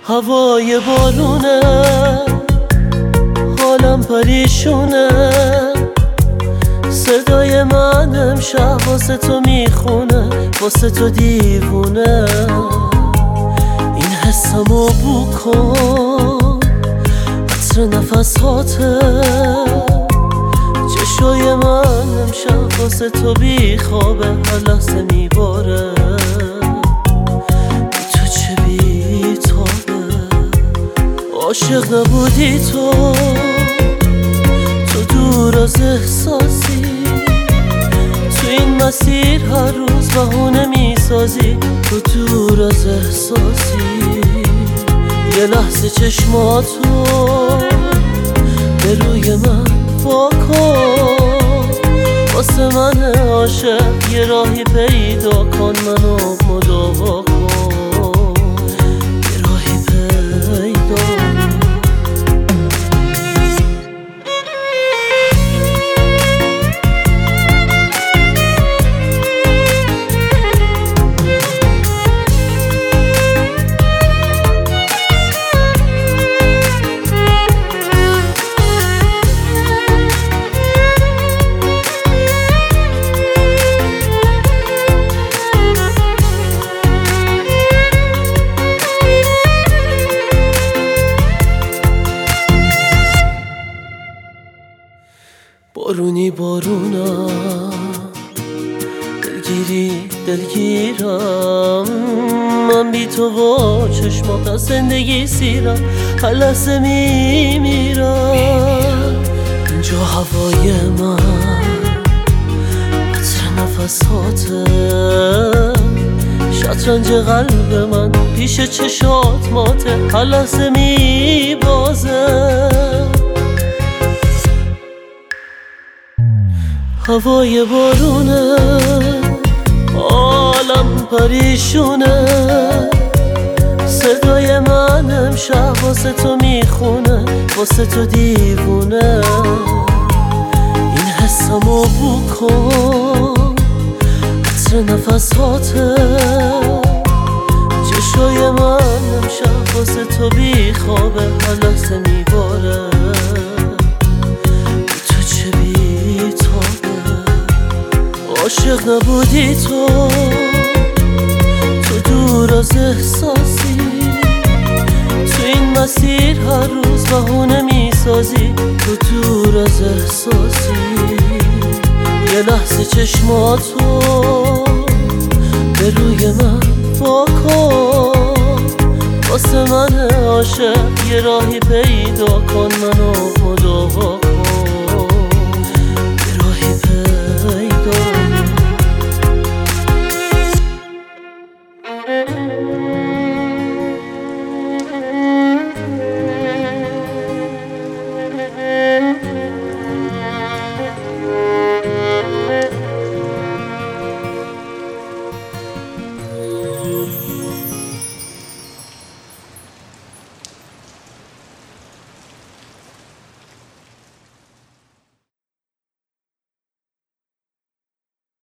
هوای بارونه، حالم پریشونه، صدای من امشب واسه تو میخونه، واسه تو دیوونه. این حسمو بو کن، عطر نفساته، چشای من امشب واسه تو بیخوابه، هر لحظه میباره. بی تو چه بیتابه، عاشق نبودی تو دور از احساسی، تو این مسیر هر روز بهونه میسازی، تو دور از احساسی. یه لحظه چشماتو به روی من واکن، واسه من عاشق یه راهی پیدا کن، منو مداوا کن، یه راهی پیدا کن. بارونی بارونم، دلگیری دلگیرم، من بی تو و چشمات از زندگی سیرم، هر لحظه میمیرم. اینجا هوای من، عطر نفساته، شطرنج قلب من پیش چشات ماته، هر لحظه میبازه. هوای بارونه، عالم پریشونه، صدای من امشب واسه تو میخونه، واسه تو دیوونه. این حسمو بو کن، عطر نفساته، چشای من امشب واسه تو بیخوابه، هر لحظه میباره. عاشق نبودی تو دور از احساسی، تو این مسیر هر روز بهونه میسازی، تو دور از احساسی. یه لحظه چشماتو به روی من واکن، واسه من عاشق یه راهی پیدا کن، منو مداوا کن.